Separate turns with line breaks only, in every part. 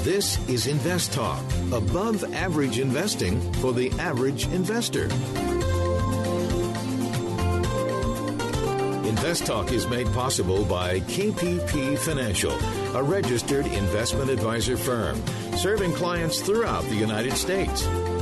This is Invest Talk, above average investing for the average investor. Invest Talk is made possible by KPP Financial, a registered investment advisor firm serving clients throughout the United States.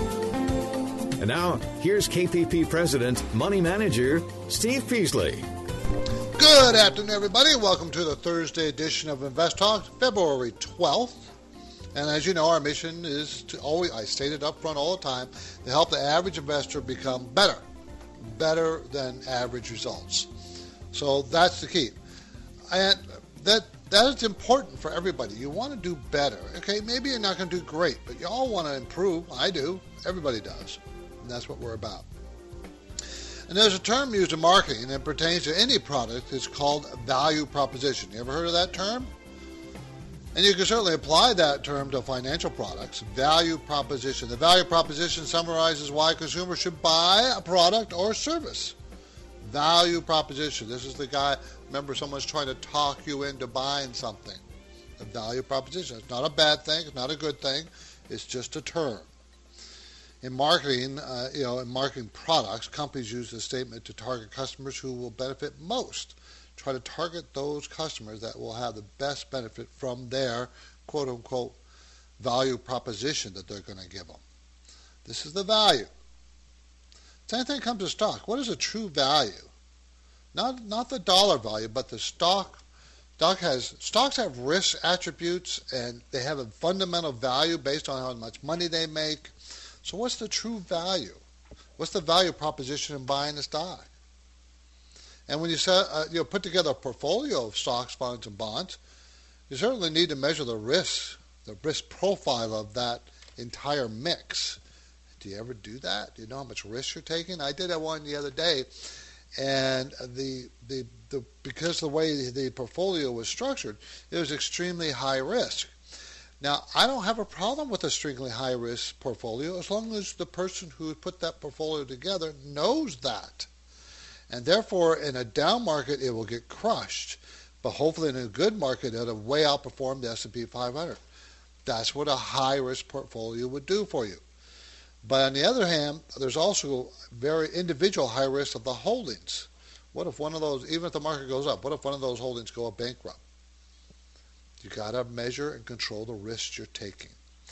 And now, here's KPP President, Money Manager, Steve Peasley.
Good afternoon, everybody. Welcome to the Thursday edition of Invest Talk, February 12th. And as you know, our mission is to always, I state it up front all the time, to help the average investor become better than average results. So that's the key. And that is important for everybody. You want to do better. Okay, maybe you're not going to do great, but you all want to improve. I do. Everybody does. And that's what we're about. And there's a term used in marketing that pertains to any product. It's called value proposition. You ever heard of that term? And you can certainly apply that term to financial products. Value proposition. The value proposition summarizes why consumers should buy a product or service. Value proposition. This is the guy, remember, someone's trying to talk you into buying something. A value proposition. It's not a bad thing. It's not a good thing. It's just a term. In marketing, in marketing products, companies use this statement to target customers who will benefit most. Try to target those customers that will have the best benefit from their quote-unquote value proposition that they're going to give them. This is the value. Same thing comes to stock. What is a true value? Not the dollar value, but the stock. Stocks have risk attributes, and they have a fundamental value based on how much money they make. So what's the true value? What's the value proposition in buying a stock? And when you put together a portfolio of stocks, funds, and bonds, you certainly need to measure the risk profile of that entire mix. Do you ever do that? Do you know how much risk you're taking? I did that one the other day, and because the way the portfolio was structured, it was extremely high risk. Now, I don't have a problem with a extremely high-risk portfolio as long as the person who put that portfolio together knows that. And therefore, in a down market, it will get crushed. But hopefully in a good market, it'll way outperform the S&P 500. That's what a high-risk portfolio would do for you. But on the other hand, there's also very individual high risk of the holdings. What if one of those, even if the market goes up, what if one of those holdings go bankrupt? You got to measure and control the risks you're taking.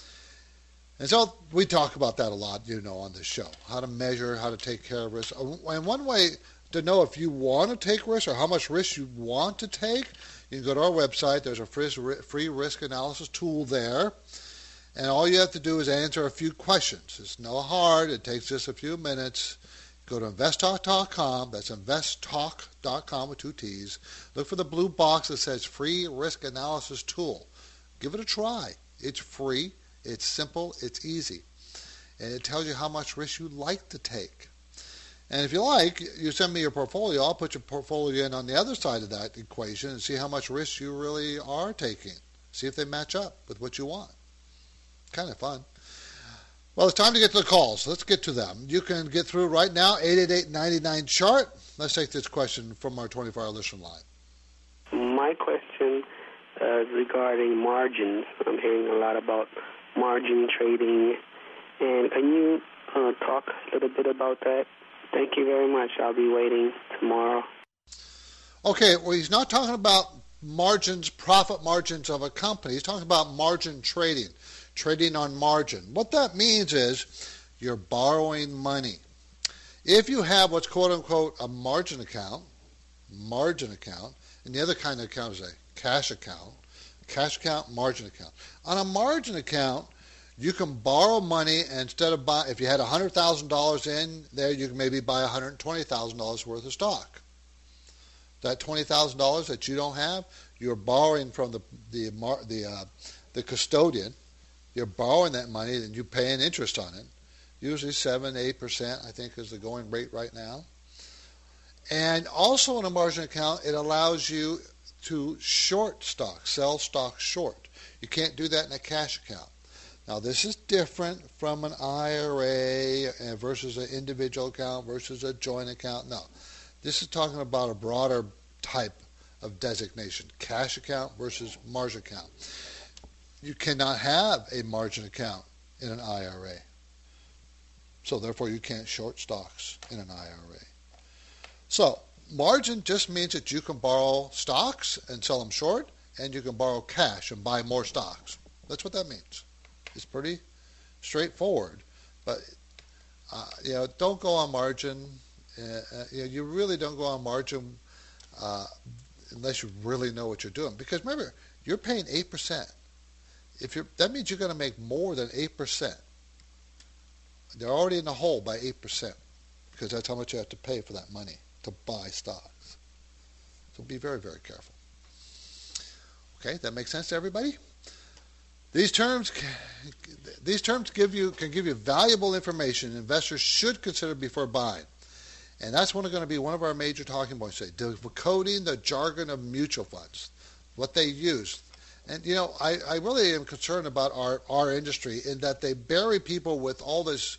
And so we talk about that a lot, on this show. How to measure, how to take care of risk. And one way to know if you want to take risk or how much risk you want to take, you can go to our website. There's a free risk analysis tool there. And all you have to do is answer a few questions. It's no hard. It takes just a few minutes. Go to investtalk.com. That's investtalk.com with 2 T's. Look for the blue box that says Free Risk Analysis Tool. Give it a try. It's free. It's simple. It's easy. And it tells you how much risk you like to take. And if you like, you send me your portfolio. I'll put your portfolio in on the other side of that equation and see how much risk you really are taking. See if they match up with what you want. Kind of fun. Well, it's time to get to the calls. Let's get to them. You can get through right now, 888-99-CHART. Let's take this question from our 24-hour listener line.
My question is regarding margins. I'm hearing a lot about margin trading. And can you talk a little bit about that? Thank you very much. I'll be waiting tomorrow.
Okay, well, he's not talking about margins, profit margins of a company. He's talking about margin trading. Trading on margin. What that means is you're borrowing money. If you have what's quote-unquote a margin account, and the other kind of account is a cash account, margin account. On a margin account, you can borrow money, and instead of if you had $100,000 in there, you can maybe buy $120,000 worth of stock. That $20,000 that you don't have, you're borrowing from the custodian. You're borrowing that money and you pay an interest on it. Usually 7-8%, I think, is the going rate right now. And also in a margin account, it allows you to short stock, sell stock short. You can't do that in a cash account. Now, this is different from an IRA versus an individual account versus a joint account. No, this is talking about a broader type of designation, cash account versus margin account. you cannot have a margin account in an IRA. So therefore you can't short stocks in an IRA. So margin just means that you can borrow stocks and sell them short, and you can borrow cash and buy more stocks. That's what that means. It's pretty straightforward. But don't go on margin. You really don't go on margin unless you really know what you're doing. Because remember, you're paying 8%. That means you're going to make more than 8%. They're already in the hole by 8% because that's how much you have to pay for that money to buy stocks. So be very, very careful. Okay, that makes sense to everybody? These terms can give you valuable information investors should consider before buying. And that's going to be one of our major talking points today, decoding the jargon of mutual funds, what they use. And, I really am concerned about our industry in that they bury people with all this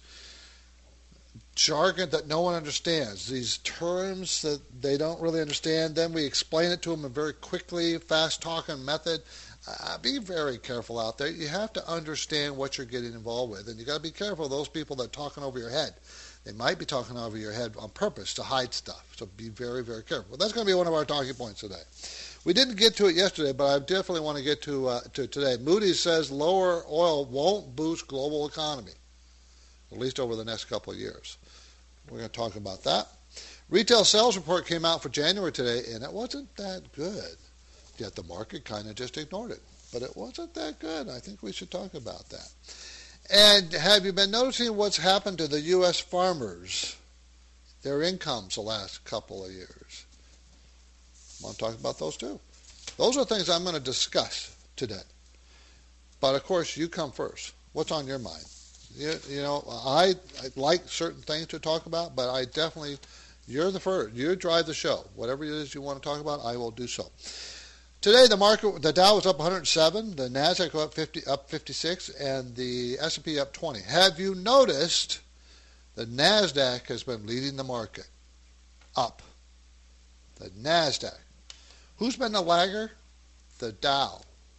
jargon that no one understands, these terms that they don't really understand. Then we explain it to them in a very quickly, fast-talking method. Be very careful out there. You have to understand what you're getting involved with, and you got to be careful of those people that are talking over your head. They might be talking over your head on purpose to hide stuff, so be very, very careful. That's going to be one of our talking points today. We didn't get to it yesterday, but I definitely want to get to today. Moody's says lower oil won't boost global economy, at least over the next couple of years. We're going to talk about that. Retail sales report came out for January today, and it wasn't that good. Yet the market kind of just ignored it. But it wasn't that good. I think we should talk about that. And have you been noticing what's happened to the U.S. farmers, their incomes the last couple of years? I want to talk about those too. Those are things I'm going to discuss today. But of course, you come first. What's on your mind? I like certain things to talk about, but I definitely, you're the first. You drive the show. Whatever it is you want to talk about, I will do so. Today, the Dow was up 107, the Nasdaq up 56, and the S&P up 20. Have you noticed the Nasdaq has been leading the market up? The Nasdaq. Who's been the lagger? The Dow.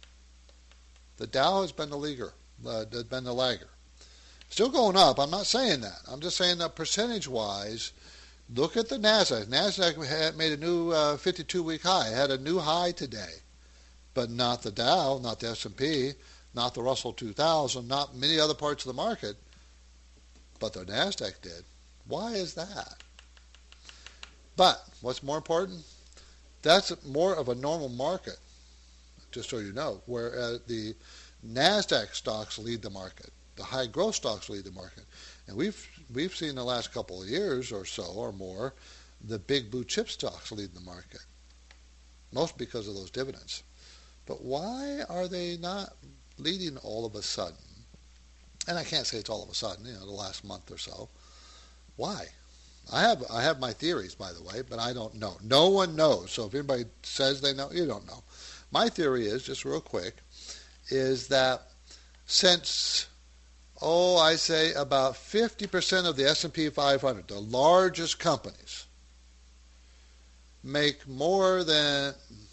The Dow has been the lagger. Still going up. I'm not saying that. I'm just saying that percentage-wise, look at the Nasdaq. Nasdaq made a new 52-week high. It had a new high today. But not the Dow, not the S&P, not the Russell 2000, not many other parts of the market. But the Nasdaq did. Why is that? But what's more important? That's more of a normal market, just so you know, whereas the Nasdaq stocks lead the market. The high growth stocks lead the market. And we've seen the last couple of years or so or more, the big blue chip stocks lead the market. Most because of those dividends. But why are they not leading all of a sudden? And I can't say it's all of a sudden, the last month or so. Why? I have my theories, by the way, but I don't know. No one knows. So if anybody says they know, you don't know. My theory is, just real quick, is that since, I say about 50% of the S&P 500, the largest companies, make more than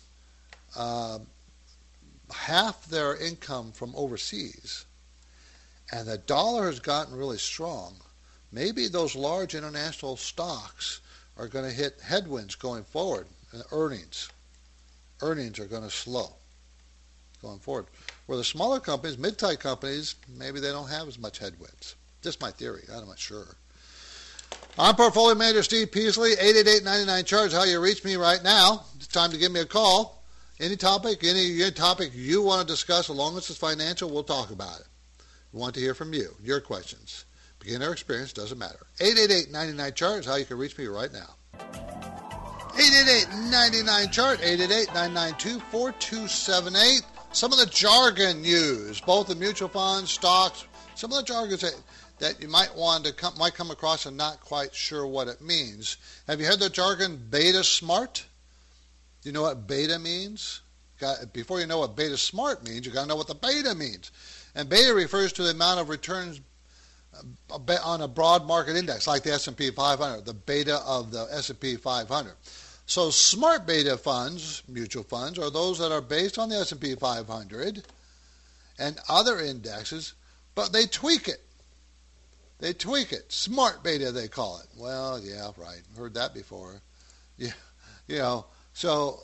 half their income from overseas, and the dollar has gotten really strong, maybe those large international stocks are going to hit headwinds going forward, and earnings are going to slow going forward. Where the smaller companies, mid-type companies, maybe they don't have as much headwinds. Just my theory. I'm not sure. I'm Portfolio Manager Steve Peasley, 888-99-CHART, how you reach me right now. It's time to give me a call. Any topic you want to discuss, as long as it's financial, we'll talk about it. We want to hear from you, your questions. Beginner experience, doesn't matter. 888-99-CHART is how you can reach me right now. 888-99-CHART, 888-992-4278. Some of the jargon used, both in mutual funds, stocks, some of the jargon that you might come across and not quite sure what it means. Have you heard the jargon beta smart? Do you know what beta means? Before you know what beta smart means, you got to know what the beta means. And beta refers to the amount of returns on a broad market index, like the S&P 500, the beta of the S&P 500. So smart beta funds, mutual funds, are those that are based on the S&P 500 and other indexes, but they tweak it. They tweak it. Smart beta, they call it. Well, yeah, right. Heard that before. Yeah, so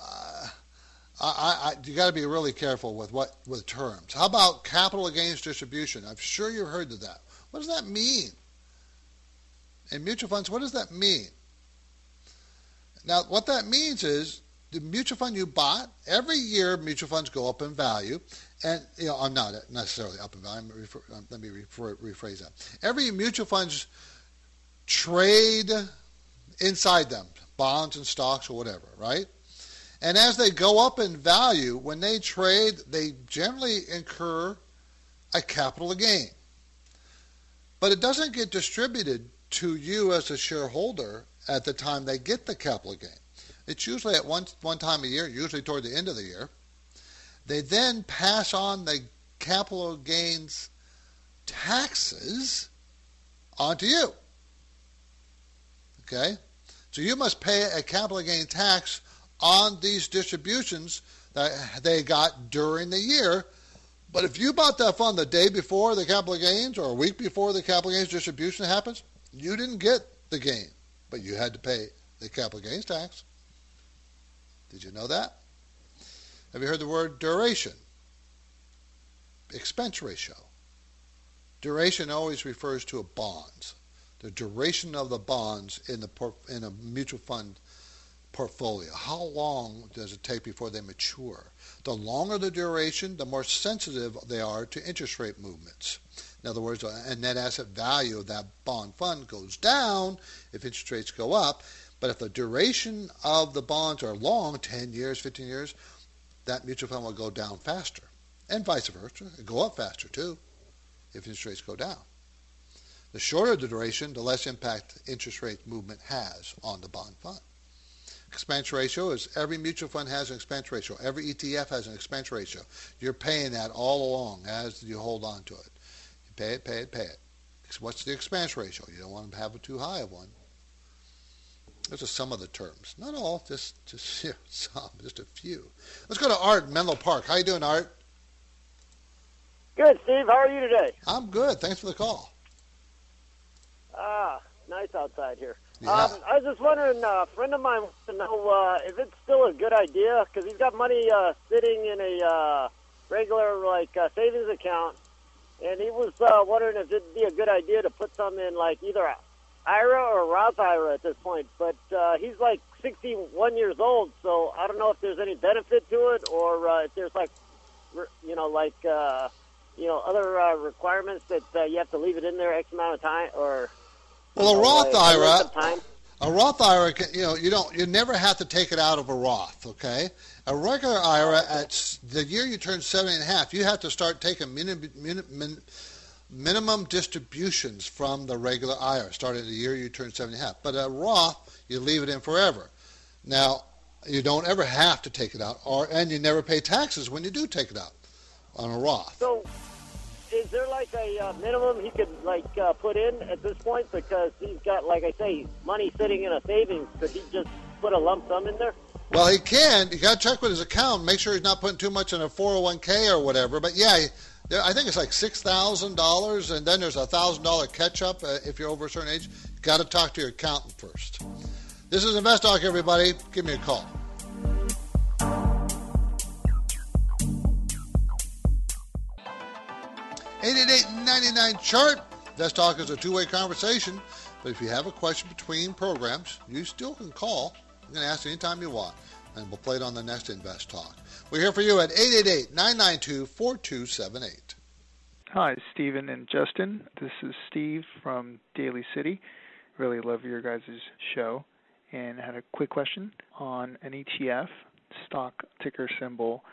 you got to be really careful with terms. How about capital gains distribution? I'm sure you've heard of that. What does that mean? In mutual funds, what does that mean? Now, what that means is the mutual fund you bought, every year mutual funds go up in value. And, I'm not necessarily up in value. Let me rephrase that. Every mutual funds trade inside them, bonds and stocks or whatever, right? And as they go up in value, when they trade, they generally incur a capital gain. But it doesn't get distributed to you as a shareholder at the time they get the capital gain. It's usually at one time a year, usually toward the end of the year. They then pass on the capital gains taxes onto you. Okay? So you must pay a capital gain tax on these distributions that they got during the year. But if you bought that fund the day before the capital gains or a week before the capital gains distribution happens, you didn't get the gain, but you had to pay the capital gains tax. Did you know that? Have you heard the word duration? Expense ratio. Duration always refers to bonds. The duration of the bonds in a mutual fund portfolio. How long does it take before they mature? The longer the duration, the more sensitive they are to interest rate movements. In other words, a net asset value of that bond fund goes down if interest rates go up. But if the duration of the bonds are long, 10 years, 15 years, that mutual fund will go down faster. And vice versa. It'll go up faster too if interest rates go down. The shorter the duration, the less impact interest rate movement has on the bond fund. Expense ratio is every mutual fund has an expense ratio. Every ETF has an expense ratio. You're paying that all along as you hold on to it. You pay it, pay it, pay it. What's the expense ratio? You don't want to have too high of one. Those are some of the terms. Not all, just some, just a few. Let's go to Art in Menlo Park. How you doing, Art?
Good, Steve. How are you today?
I'm good. Thanks for the call.
Nice outside here.
Yeah.
I was just wondering, a friend of mine wants to know if it's still a good idea, because he's got money sitting in a regular savings account, and he was wondering if it'd be a good idea to put some in either a IRA or a Roth IRA at this point. But he's 61 years old, so I don't know if there's any benefit to it, or if there's other requirements that you have to leave it in there X amount of time, or
well, a Roth IRA, you never have to take it out of a Roth, okay? A regular IRA, at the year you turn 70.5, you have to start taking minimum distributions from the regular IRA, starting the year you turn 70.5. But a Roth, you leave it in forever. Now, you don't ever have to take it out, and you never pay taxes when you do take it out on a Roth.
So, is there a minimum he could put in at this point, because he's got, like I say, money sitting in a savings? Could he just put a lump sum in there?
Well, he can. You got to check with his account, make sure he's not putting too much in a 401k or whatever. But yeah, I think it's $6,000, and then there's a $1,000 catch-up if you're over a certain age. You've got to talk to your accountant first. This is Invest Talk, everybody. Give me a call. 888-99-CHART. Invest Talk is a two-way conversation, but if you have a question between programs, you still can call. You can ask anytime you want, and we'll play it on the next Invest Talk. We're here for you at 888-992-4278.
Hi, Stephen and Justin. This is Steve from Daly City. Really love your guys' show, and I had a quick question on an ETF, stock ticker symbol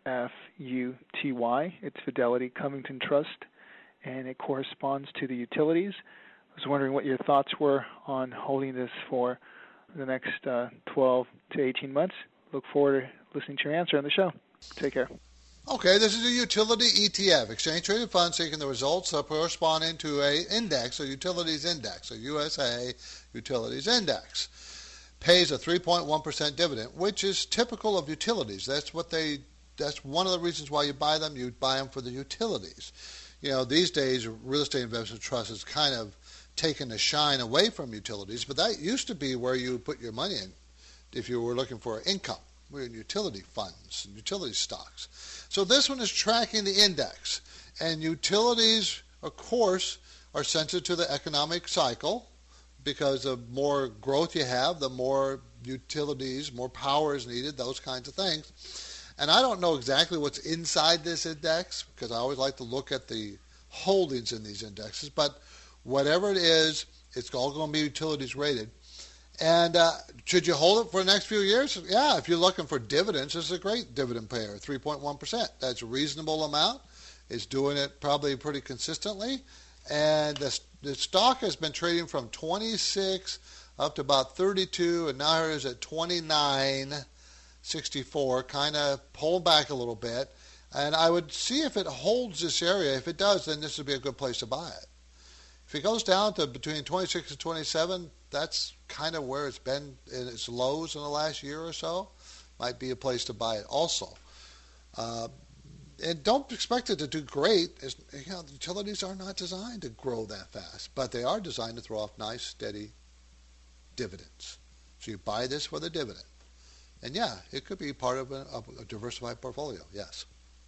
FUTY. It's Fidelity Covington Trust, and it corresponds to the utilities. I was wondering what your thoughts were on holding this for the next 12 to 18 months. Look forward to listening to your answer on the show. Take care.
Okay, this is a utility ETF, exchange traded fund seeking the results corresponding to a index, a utilities index, a USA utilities index. Pays a 3.1% dividend, which is typical of utilities. That's what they that's one of the reasons why you buy them. You buy them for the utilities. These days, real estate investment trust is kind of taken the shine away from utilities, but that used to be where you put your money in if you were looking for income. We're in utility funds and utility stocks. So this one is tracking the index. And utilities, of course, are sensitive to the economic cycle because the more growth you have, the more utilities, more power is needed, those kinds of things. And I don't know exactly what's inside this index because I always like to look at the holdings in these indexes. But whatever it is, it's all going to be utilities rated. And should you hold it for the next few years? Yeah, if you're looking for dividends, this is a great dividend payer, 3.1%. That's a reasonable amount. It's doing it probably pretty consistently. And the stock has been trading from 26 up to about 32, and now it is at 29.64, kind of pulled back a little bit. And I would see if it holds this area. If it does, then this would be a good place to buy it. If it goes down to between 26 and 27, that's kind of where it's been in its lows in the last year or so. Might be a place to buy it also. And don't expect it to do great. The utilities are not designed to grow that fast, but they are designed to throw off nice, steady dividends. So you buy this for the dividend. And yeah, it could be part of a diversified portfolio, yes.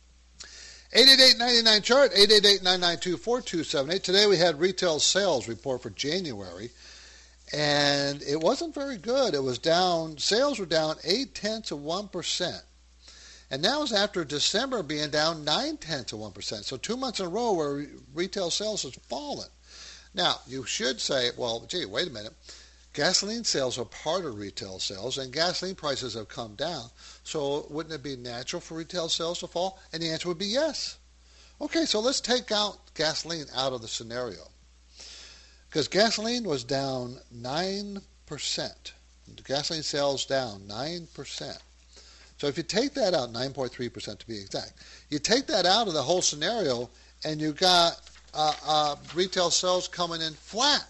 888-99-CHART, 888-992-4278. Today we had retail sales report for January, and it wasn't very good. It was down, sales were down 0.8%. And that was after December being down 0.9%. So 2 months in a row where retail sales has fallen. Now, you should say, well, gee, wait a minute. Gasoline sales are part of retail sales, and gasoline prices have come down. So wouldn't it be natural for retail sales to fall? And the answer would be yes. Okay, so let's take out gasoline out of the scenario. Because gasoline was down 9%. The gasoline sales down 9%. So if you take that out, 9.3% to be exact, you take that out of the whole scenario, and you got retail sales coming in flat.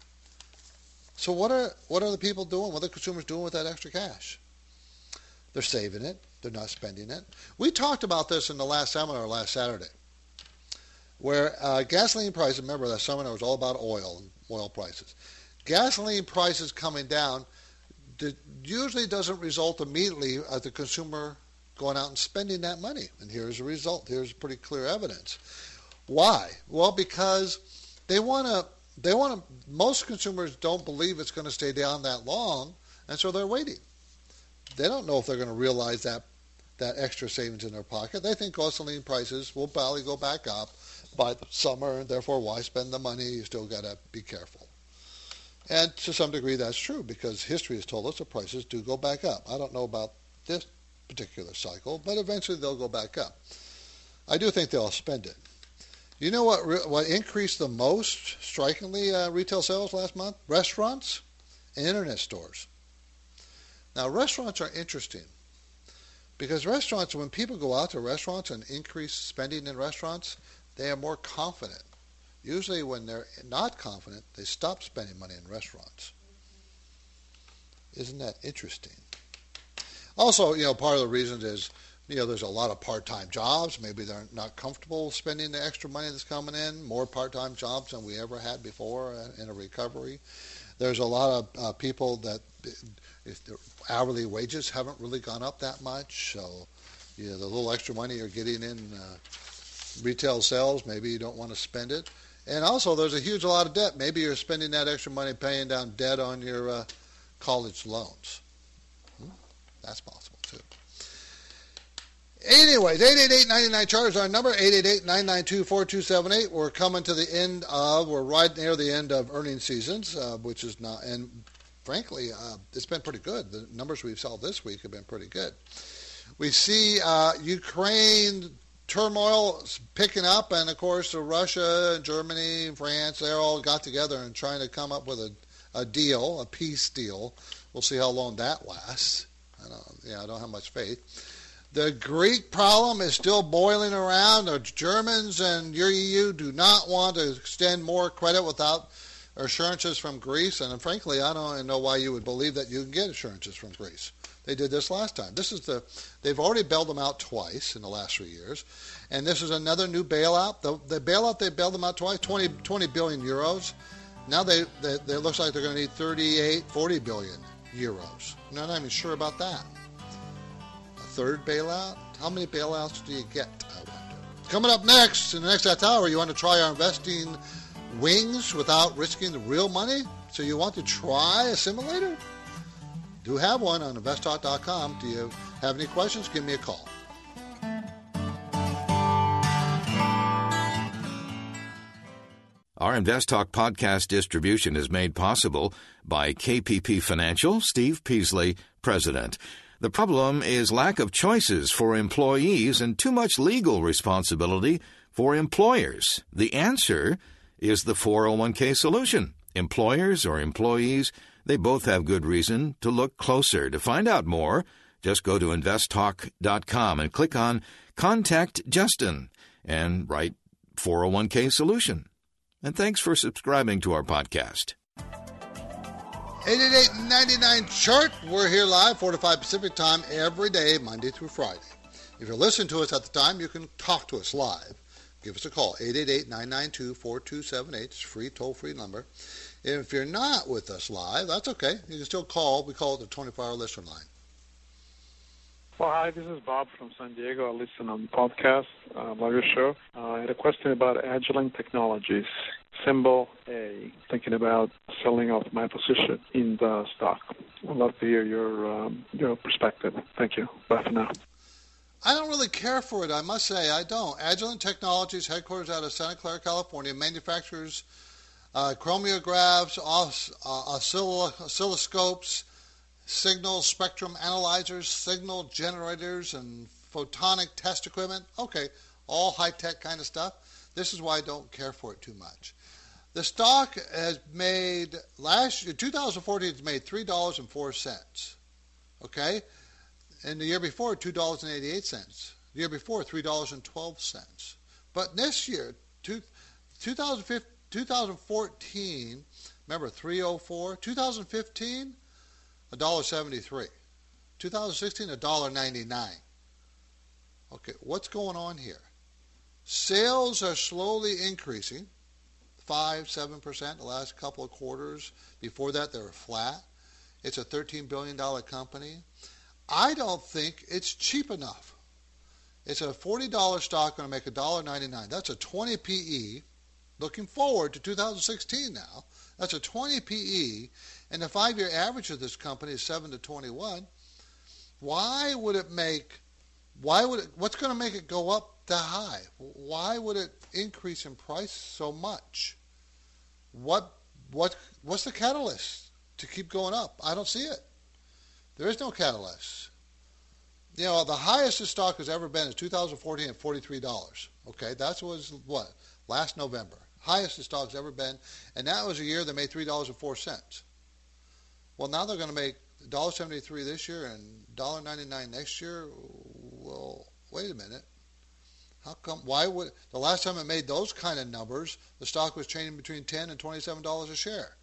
So what are the people doing? What are the consumers doing with that extra cash? They're saving it. They're not spending it. We talked about this in the last seminar last Saturday, where gasoline prices, remember that seminar was all about oil and oil prices. Gasoline prices coming down usually doesn't result immediately as the consumer going out and spending that money. And here's the result. Here's pretty clear evidence. Why? Well, because they want to, most consumers don't believe it's going to stay down that long, and so they're waiting. They don't know if they're going to realize that extra savings in their pocket. They think gasoline prices will probably go back up by the summer, and therefore why spend the money? You still got to be careful. And to some degree that's true because history has told us the prices do go back up. I don't know about this particular cycle, but eventually they'll go back up. I do think they'll spend it. You know what increased the most, strikingly, retail sales last month? Restaurants and internet stores. Now, restaurants are interesting because restaurants, when people go out to restaurants and increase spending in restaurants, they are more confident. Usually when they're not confident, they stop spending money in restaurants. Isn't that interesting? Also, part of the reason is, there's a lot of part-time jobs. Maybe they're not comfortable spending the extra money that's coming in. More part-time jobs than we ever had before in a recovery. There's a lot of people that if their hourly wages haven't really gone up that much. So, the little extra money you're getting in retail sales, maybe you don't want to spend it. And also, there's a huge lot of debt. Maybe you're spending that extra money paying down debt on your college loans. That's possible, too. Anyways, 888-99-CHART is our number, 888-992-4278. We're coming to the end of, we're right near the end of earnings seasons, which is not, and frankly, it's been pretty good. The numbers we've saw this week have been pretty good. We see Ukraine turmoil picking up, and of course, Russia, Germany, France, they all got together and trying to come up with a deal, a peace deal. We'll see how long that lasts. I don't have much faith. The Greek problem is still boiling around. The Germans and your EU do not want to extend more credit without assurances from Greece, and frankly, I don't know why you would believe that you can get assurances from Greece. They did this last time. They've already bailed them out twice in the last 3 years, and this is another new bailout. The bailout, they bailed them out twice, 20 billion euros. Now they looks like they're going to need 40 billion euros. I'm not even sure about that. A third bailout? How many bailouts do you get, I wonder? Coming up next, in the next half hour, you want to try our investing wings without risking the real money? So you want to try a simulator? Do have one on investtalk.com. Do you have any questions? Give me a call.
Our Invest Talk podcast distribution is made possible by KPP Financial, Steve Peasley, President. The problem is lack of choices for employees and too much legal responsibility for employers. The answer is the 401k solution. Employers or employees, they both have good reason to look closer. To find out more, just go to investtalk.com and click on Contact Justin and write 401k solution. And thanks for subscribing to our podcast.
888-99-CHART. We're here live, 4 to 5 Pacific time, every day, Monday through Friday. If you're listening to us at the time, you can talk to us live. Give us a call, 888-992-4278. It's a free, toll-free number. If you're not with us live, that's okay. You can still call. We call it the 24-hour listener line.
Well, hi, this is Bob from San Diego. I listen on the podcast. Love your show. I had a question about Agilent Technologies, symbol A, thinking about selling off my position in the stock. I'd love to hear your perspective. Thank you. Bye for now.
I don't really care for it, I must say. I don't. Agilent Technologies, headquarters out of Santa Clara, California, manufactures chromographs, oscilloscopes, signal spectrum analyzers, signal generators, and photonic test equipment. Okay, all high-tech kind of stuff. This is why I don't care for it too much. The stock has made, last year, 2014, it's made $3.04. Okay? And the year before, $2.88. The year before, $3.12. But this year, 2014, remember, 304. 2015, $1.73. 2016, $1.99. Okay, what's going on here? Sales are slowly increasing, 5-7% the last couple of quarters. Before that, they were flat. It's a $13 billion company. I don't think it's cheap enough. It's a $40 stock going to make $1.99. That's a 20 PE. Looking forward to 2016 now, that's a 20 PE, and the 5-year average of this company is 7 to 21. What's going to make it go up that high? Why would it increase in price so much? What's the catalyst to keep going up? I don't see it. There is no catalyst. You know, the highest this stock has ever been is 2014 at $43. Okay, that was what? Last November. Highest the stock's ever been, and that was a year they made $3.04. Well, now they're going to make $1.73 this year and $1.99 next year. Well, wait a minute. How come? Why would the last time it made those kind of numbers, the stock was trading between $10 and $27 a share?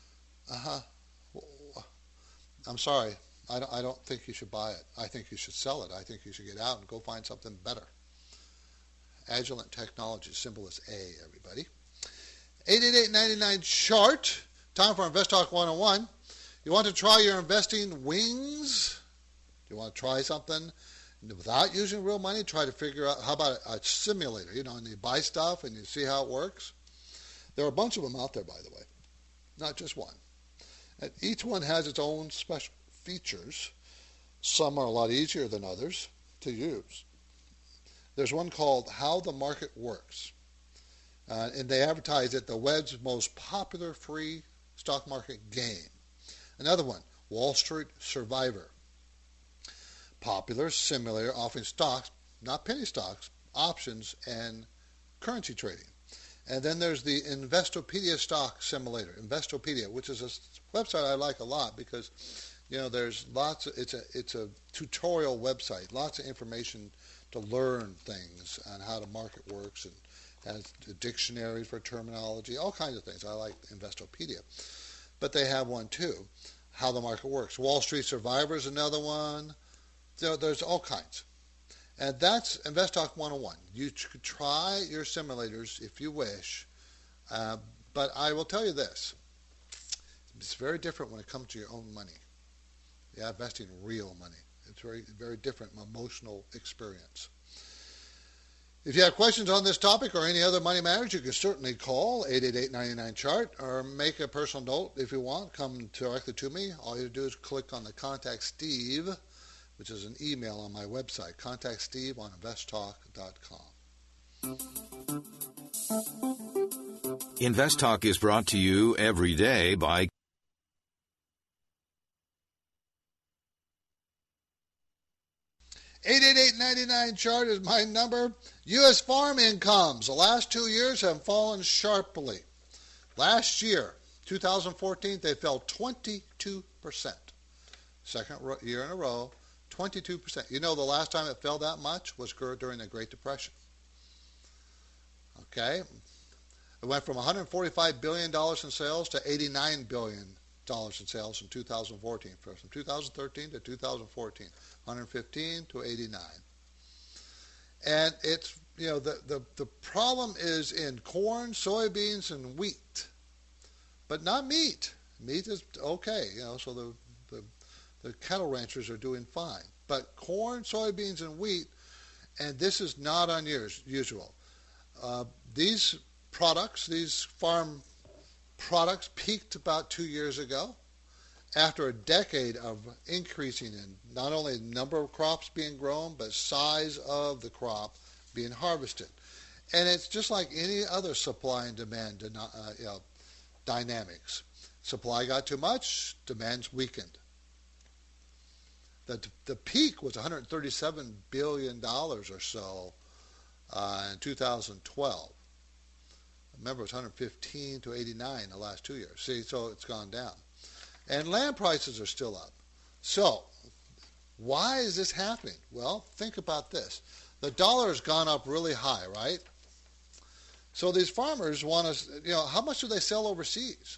I'm sorry. I don't think you should buy it. I think you should sell it. I think you should get out and go find something better. Agilent Technologies, symbol is A, everybody. 888-99-CHART. Time for Invest Talk 101. You want to try your investing wings? You want to try something without using real money? Try to figure out, how about a simulator? You know, and you buy stuff and you see how it works. There are a bunch of them out there, by the way. Not just one. And each one has its own special features. Some are a lot easier than others to use. There's one called How the Market Works. And they advertise it the web's most popular free stock market game. Another one, Wall Street Survivor. Popular simulator offering stocks, not penny stocks, options, and currency trading. And then there's the Investopedia Stock Simulator, Investopedia, which is a website I like a lot because, you know, there's lots of, it's a tutorial website, lots of information to learn things on how the market works has a dictionary for terminology, all kinds of things. I like Investopedia. But they have one too, how the market works. Wall Street Survivor is another one. There's all kinds. And that's InvestTalk 101. You could try your simulators if you wish, but I will tell you this. It's very different when it comes to your own money. Yeah, investing real money. It's very, very different emotional experience. If you have questions on this topic or any other money matters, you can certainly call 888-99-CHART or make a personal note if you want. Come directly to me. All you do is click on the Contact Steve, which is an email on my website, Contact Steve on investtalk.com.
InvestTalk is brought to you every day by
888-99-CHART is my number. U.S. farm incomes the last 2 years have fallen sharply. Last year, 2014, they fell 22%. Second year in a row, 22%. You know the last time it fell that much was during the Great Depression. Okay? It went from $145 billion in sales to $89 billion in sales in 2014, from 2013 to 2014, 115 to 89. And it's, the problem is in corn, soybeans, and wheat, but not meat. Meat is okay, so the cattle ranchers are doing fine. But corn, soybeans, and wheat, and this is not unusual. These products, these farm products peaked about 2 years ago after a decade of increasing in not only the number of crops being grown, but size of the crop being harvested. And it's just like any other supply and demand dynamics. Supply got too much, demand's weakened. The peak was $137 billion or so in 2012. Remember, it was 115 to 89 the last 2 years. See, so it's gone down. And land prices are still up. So, why is this happening? Well, think about this. The dollar has gone up really high, right? So these farmers want to, how much do they sell overseas?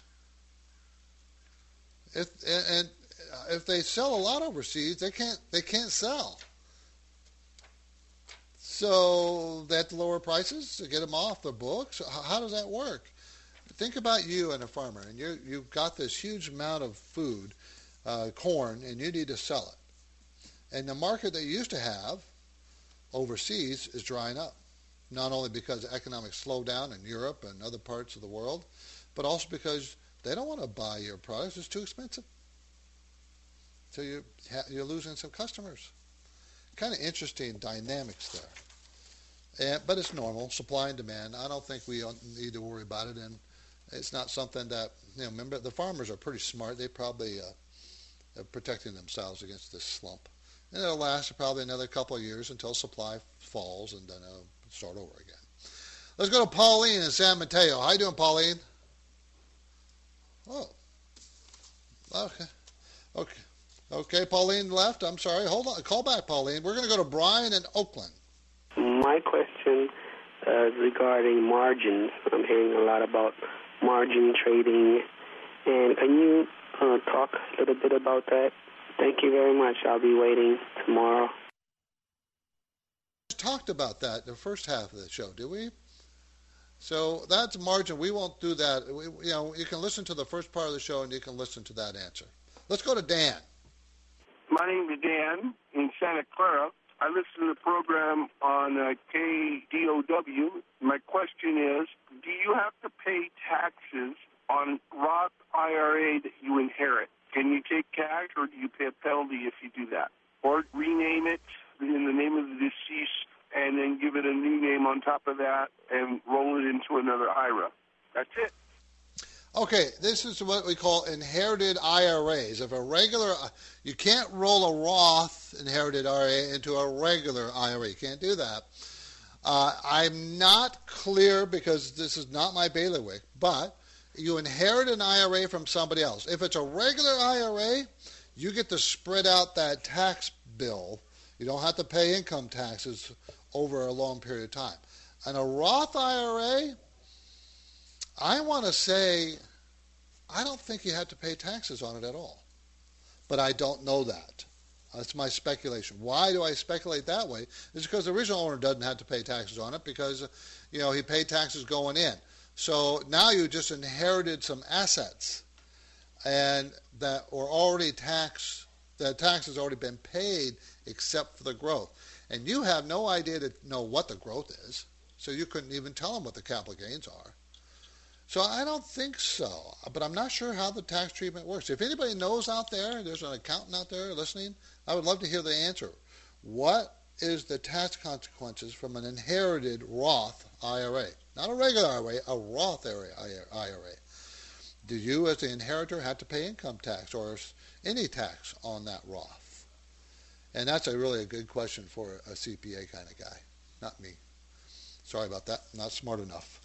If they sell a lot overseas, they can't sell. So they have to lower prices to get them off the books. How does that work? Think about you and a farmer, and you've got this huge amount of food, corn, and you need to sell it. And the market that you used to have overseas is drying up, not only because of economic slowdown in Europe and other parts of the world, but also because they don't want to buy your products. It's too expensive. So you're losing some customers. Kind of interesting dynamics there. But it's normal, supply and demand. I don't think we need to worry about it, and it's not something that, remember, the farmers are pretty smart. They probably are protecting themselves against this slump. And it'll last probably another couple of years until supply falls, and then it'll start over again. Let's go to Pauline in San Mateo. How you doing, Pauline? Oh. Okay, Pauline left. I'm sorry. Hold on. Call back, Pauline. We're going to go to Brian in Oakland.
My question is regarding margins. I'm hearing a lot about margin trading. And can you talk a little bit about that? Thank you very much. I'll be waiting tomorrow.
We talked about that the first half of the show, did we? So that's margin. We won't do that. You can listen to the first part of the show and you can listen to that answer. Let's go to Dan.
My name is Dan in Santa Clara. I listen to the program on KDOW. My question is, do you have to pay taxes on Roth IRA that you inherit? Can you take cash, or do you pay a penalty if you do that? Or rename it in the name of the deceased and then give it a new name on top of that and roll it into another IRA? That's it.
Okay, this is what we call inherited IRAs. You can't roll a Roth inherited IRA into a regular IRA. You can't do that. I'm not clear because this is not my bailiwick, but you inherit an IRA from somebody else. If it's a regular IRA, you get to spread out that tax bill. You don't have to pay income taxes over a long period of time. And a Roth IRA, I want to say, I don't think you have to pay taxes on it at all. But I don't know that. That's my speculation. Why do I speculate that way? It's because the original owner doesn't have to pay taxes on it because, he paid taxes going in. So now you just inherited some assets and that were already taxed. The tax has already been paid except for the growth. And you have no idea to know what the growth is. So you couldn't even tell them what the capital gains are. So I don't think so, but I'm not sure how the tax treatment works. If anybody knows out there, there's an accountant out there listening, I would love to hear the answer. What is the tax consequences from an inherited Roth IRA? Not a regular IRA, a Roth IRA. Do you, as the inheritor, have to pay income tax or any tax on that Roth? And that's really a good question for a CPA kind of guy, not me. Sorry about that, not smart enough.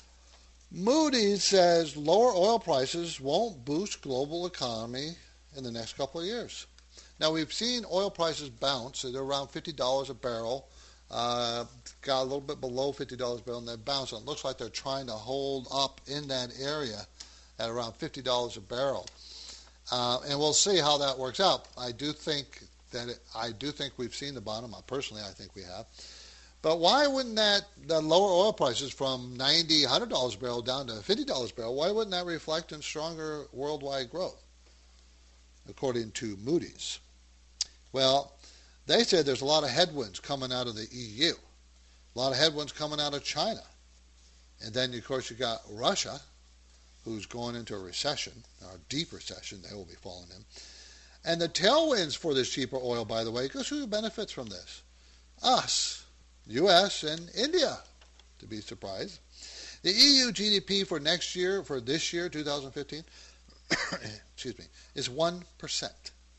Moody's says lower oil prices won't boost global economy in the next couple of years. Now, we've seen oil prices bounce. They're around $50 a barrel. Got a little bit below $50 a barrel, and they bounce. And it looks like they're trying to hold up in that area at around $50 a barrel. And we'll see how that works out. I do think we've seen the bottom. Personally, I think we have. But why wouldn't the lower oil prices from $90, $100 a barrel down to $50 a barrel, why wouldn't that reflect in stronger worldwide growth, according to Moody's? Well, they said there's a lot of headwinds coming out of the EU, a lot of headwinds coming out of China. And then, of course, you got Russia, who's going into a recession, or a deep recession. They will be falling in. And the tailwinds for this cheaper oil, by the way, guess who benefits from this? Us. U.S. and India, to be surprised. The EU GDP for this year, 2015, is 1%.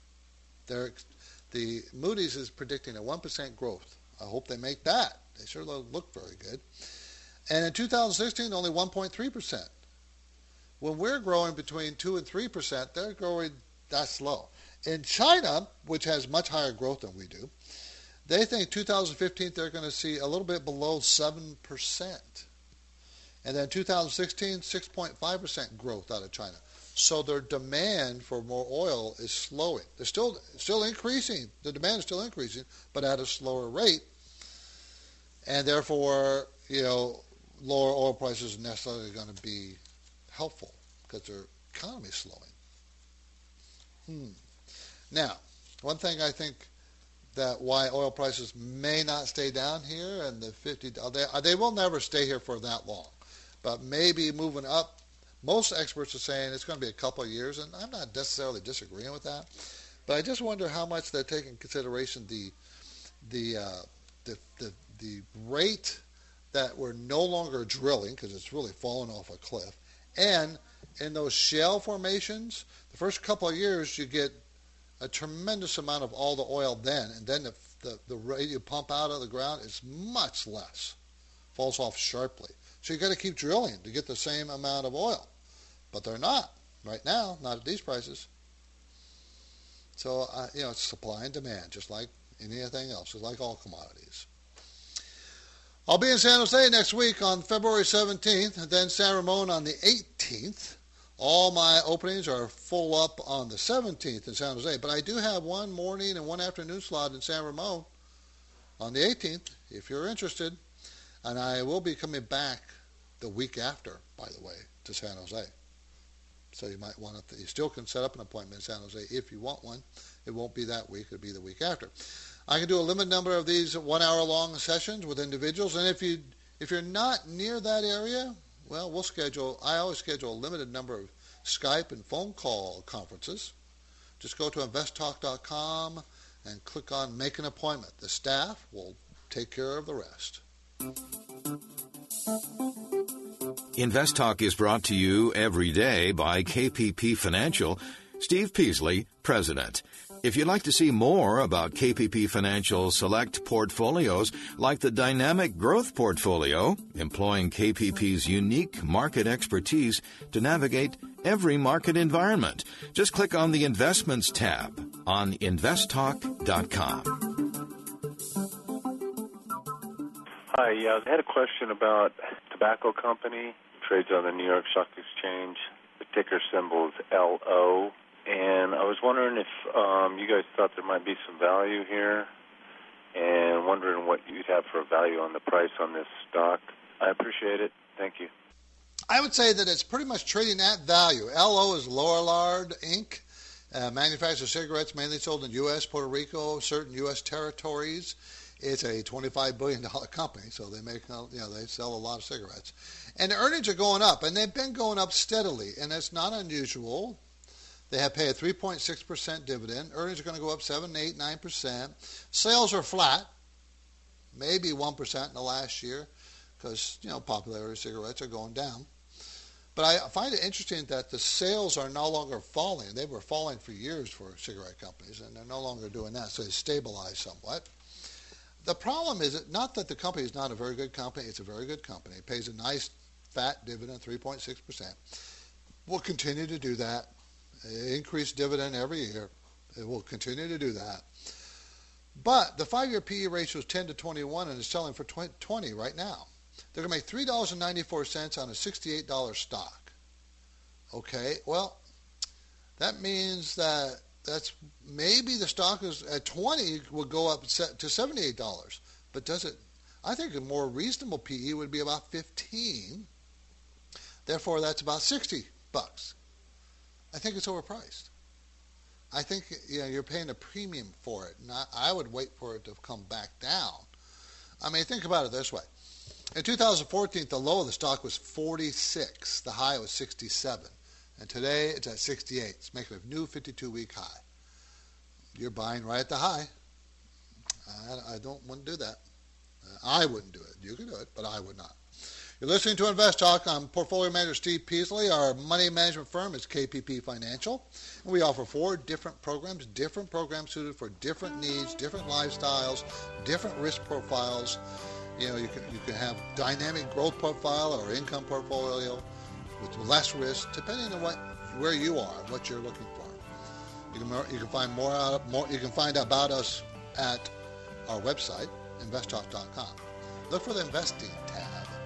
The Moody's is predicting a 1% growth. I hope they make that. They sure look very good. And in 2016, only 1.3%. When we're growing between 2 and 3%, they're growing that slow. In China, which has much higher growth than we do, they think 2015 they're going to see a little bit below 7%. And then 2016, 6.5% growth out of China. So their demand for more oil is slowing. They're still increasing. The demand is still increasing, but at a slower rate. And therefore, lower oil prices are necessarily going to be helpful because their economy is slowing. Now, one thing I think that why oil prices may not stay down here and the they will never stay here for that long, but maybe moving up. Most experts are saying it's going to be a couple of years, and I'm not necessarily disagreeing with that, but I just wonder how much they take in consideration the rate that we're no longer drilling, because it's really fallen off a cliff, and in those shale formations, the first couple of years you get a tremendous amount of all the oil then, and then the rate you pump out of the ground is much less, falls off sharply. So you got to keep drilling to get the same amount of oil, but they're not right now, not at these prices. So it's supply and demand, just like anything else, just like all commodities. I'll be in San Jose next week on February 17th, and then San Ramon on the 18th. All my openings are full up on the 17th in San Jose, but I do have one morning and one afternoon slot in San Ramon on the 18th, if you're interested. And I will be coming back the week after, by the way, to San Jose. So you might want to, you still can set up an appointment in San Jose if you want one. It won't be that week, it'll be the week after. I can do a limited number of these 1 hour long sessions with individuals, and if you're not near that area, well, I always schedule a limited number of Skype and phone call conferences. Just go to investtalk.com and click on Make an Appointment. The staff will take care of the rest.
Invest Talk is brought to you every day by KPP Financial. Steve Peasley, President. If you'd like to see more about KPP Financial's select portfolios, like the Dynamic Growth Portfolio, employing KPP's unique market expertise to navigate every market environment, just click on the Investments tab on investtalk.com.
Hi, I had a question about tobacco company, trades on the New York Stock Exchange. The ticker symbol is LO. And I was wondering if you guys thought there might be some value here, and wondering what you'd have for a value on the price on this stock. I appreciate it. Thank you.
I would say that it's pretty much trading at value. LO is Lorillard Inc., manufactures cigarettes mainly sold in U.S., Puerto Rico, certain U.S. territories. It's a $25 billion company, so they make, they sell a lot of cigarettes. And the earnings are going up, and they've been going up steadily, and it's not unusual. They have paid a 3.6% dividend. Earnings are going to go up 7, 8, 9%. Sales are flat, maybe 1% in the last year, because, popularity of cigarettes are going down. But I find it interesting that the sales are no longer falling. They were falling for years for cigarette companies, and they're no longer doing that, so they stabilized somewhat. The problem is not that the company is not a very good company. It's a very good company. It pays a nice fat dividend, 3.6%. We'll continue to do that. Increase dividend every year. It will continue to do that. But the 5-year PE ratio is 10 to 21 and is selling for 20 right now. They're going to make $3.94 on a $68 stock. Okay, well, that means that's maybe the stock is at 20 will go up to $78. But does it? I think a more reasonable PE would be about 15. Therefore, that's about $60. I think it's overpriced. I think you're paying a premium for it. I would wait for it to come back down. I mean, think about it this way. In 2014, the low of the stock was 46. The high was 67. And today, it's at 68. It's making a new 52-week high. You're buying right at the high. I don't want to do that. I wouldn't do it. You can do it, but I would not. You're listening to Invest Talk. I'm Portfolio Manager Steve Peasley. Our money management firm is KPP Financial. And we offer 4 different programs suited for different needs, different lifestyles, different risk profiles. You can have dynamic growth profile or income portfolio with less risk, depending on where you are and what you're looking for. You can find more. You can find out about us at our website, investtalk.com. Look for the investing tab.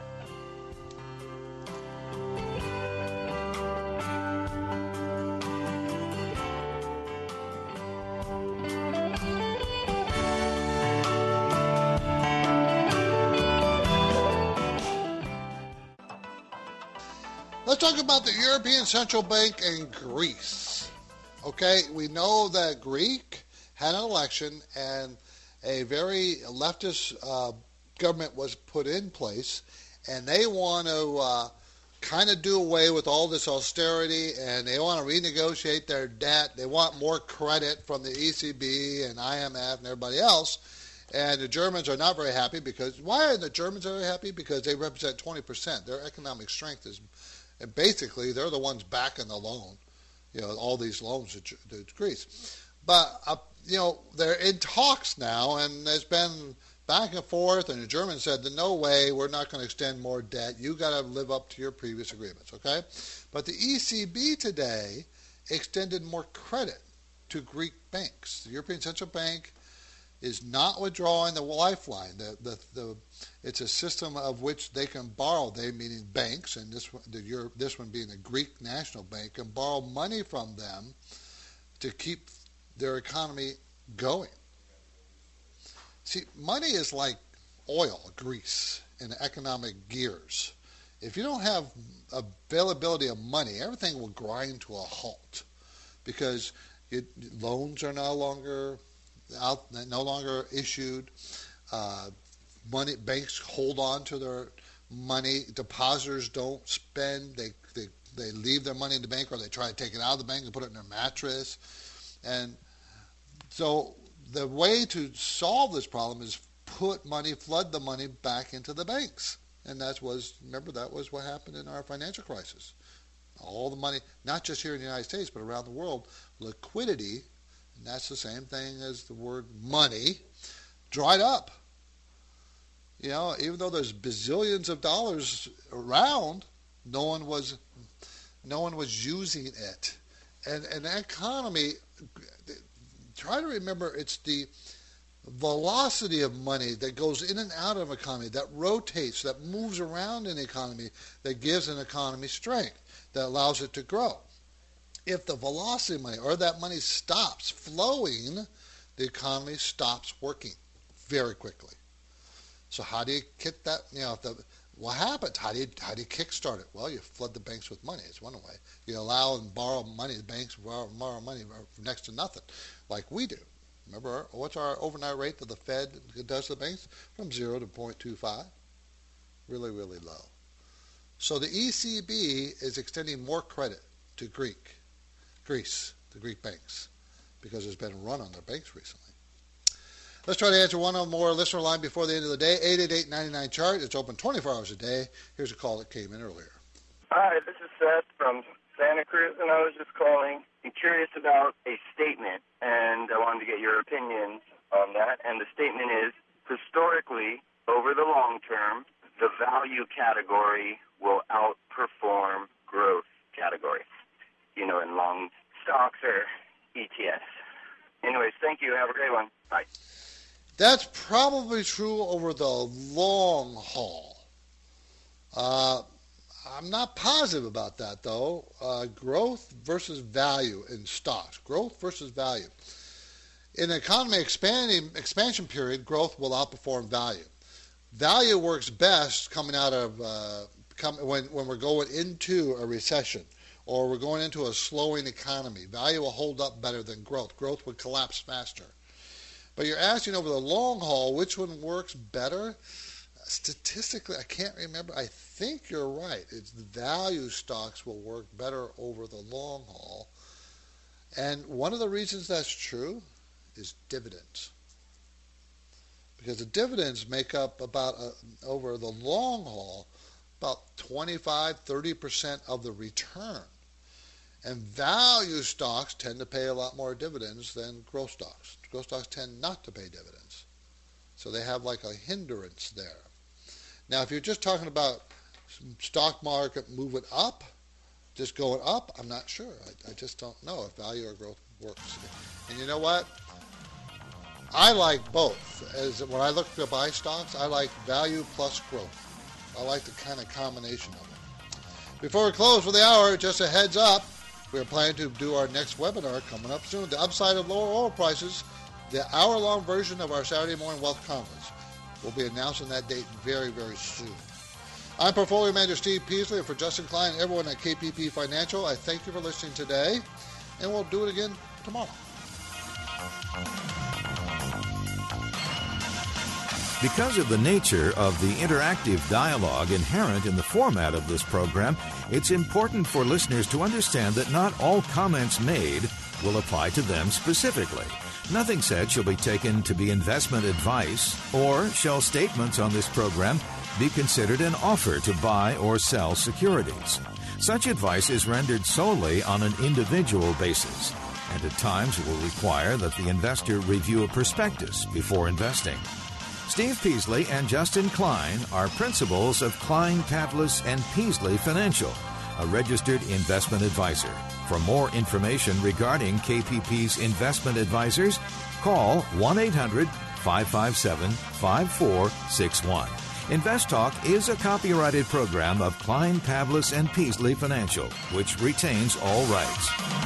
Let's talk about the European Central Bank and Greece. Okay, we know that Greek had an election and a very leftist government was put in place, and they want to kind of do away with all this austerity, and they want to renegotiate their debt. They want more credit from the ECB and IMF and everybody else. And the Germans are not very happy because, why are the Germans very happy? Because they represent 20%. Their economic strength is, and basically they're the ones backing the loan, all these loans to Greece. But, they're in talks now, and there's been back and forth, and the Germans said, no way, we're not going to extend more debt. You got to live up to your previous agreements, okay? But the ECB today extended more credit to Greek banks. The European Central Bank is not withdrawing the lifeline. It's a system of which they can borrow, they meaning banks, and this one being the Greek National Bank, can borrow money from them to keep their economy going. See, money is like oil, grease, in economic gears. If you don't have availability of money, everything will grind to a halt because loans are no longer issued. Money banks hold on to their money. Depositors don't spend. They leave their money in the bank, or they try to take it out of the bank and put it in their mattress. And so the way to solve this problem is flood the money back into the banks. And that was what happened in our financial crisis. All the money, not just here in the United States, but around the world, liquidity, and that's the same thing as the word money, dried up. Even though there's bazillions of dollars around, no one was using it. And the economy, try to remember, it's the velocity of money that goes in and out of an economy, that rotates, that moves around in the economy, that gives an economy strength, that allows it to grow. If the velocity of money or that money stops flowing, the economy stops working very quickly. So how do you get that? What happens? How do you kickstart it? Well, you flood the banks with money. It's one way. You allow and borrow money. The banks borrow money for next to nothing, like we do. Remember, what's our overnight rate that the Fed does to the banks? From 0 to 0.25. Really, really low. So the ECB is extending more credit to Greece, the Greek banks, because there's been a run on their banks recently. Let's try to answer one or more listener line before the end of the day. 888-99-CHART. It's open 24 hours a day. Here's a call that came in earlier.
Hi, this is Seth from Santa Cruz, and I was just calling. I'm curious about a statement, and I wanted to get your opinion on that. And the statement is, historically, over the long term, the value category will outperform growth category, in long stocks or ETFs. Anyways, thank you. Have a great one. Bye.
That's probably true over the long haul. I'm not positive about that, though. Growth versus value in stocks. Growth versus value. In an economy expansion period, growth will outperform value. Value works best coming out of when we're going into a recession or we're going into a slowing economy. Value will hold up better than growth. Growth would collapse faster. But you're asking over the long haul, which one works better? Statistically, I can't remember. I think you're right. It's the value stocks will work better over the long haul. And one of the reasons that's true is dividends. Because the dividends make up about, over the long haul, about 25-30% of the return. And value stocks tend to pay a lot more dividends than growth stocks. Growth stocks tend not to pay dividends. So they have like a hindrance there. Now, if you're just talking about stock market moving up, just going up, I'm not sure. I just don't know if value or growth works. And you know what? I like both. When I look to buy stocks, I like value plus growth. I like the kind of combination of it. Before we close for the hour, just a heads up, we're planning to do our next webinar coming up soon. The upside of lower oil prices, the hour-long version of our Saturday Morning Wealth Conference. We'll be announcing that date very, very soon. I'm Portfolio Manager Steve Peasley, and for Justin Klein and everyone at KPP Financial, I thank you for listening today, and we'll do it again tomorrow.
Because of the nature of the interactive dialogue inherent in the format of this program, it's important for listeners to understand that not all comments made will apply to them specifically. Nothing said shall be taken to be investment advice, or shall statements on this program be considered an offer to buy or sell securities. Such advice is rendered solely on an individual basis, and at times it will require that the investor review a prospectus before investing. Steve Peasley and Justin Klein are principals of Klein, Pavlis & Peasley Financial, a registered investment advisor. For more information regarding KPP's investment advisors, call 1-800-557-5461. Invest Talk is a copyrighted program of Klein, Pavlis & Peasley Financial, which retains all rights.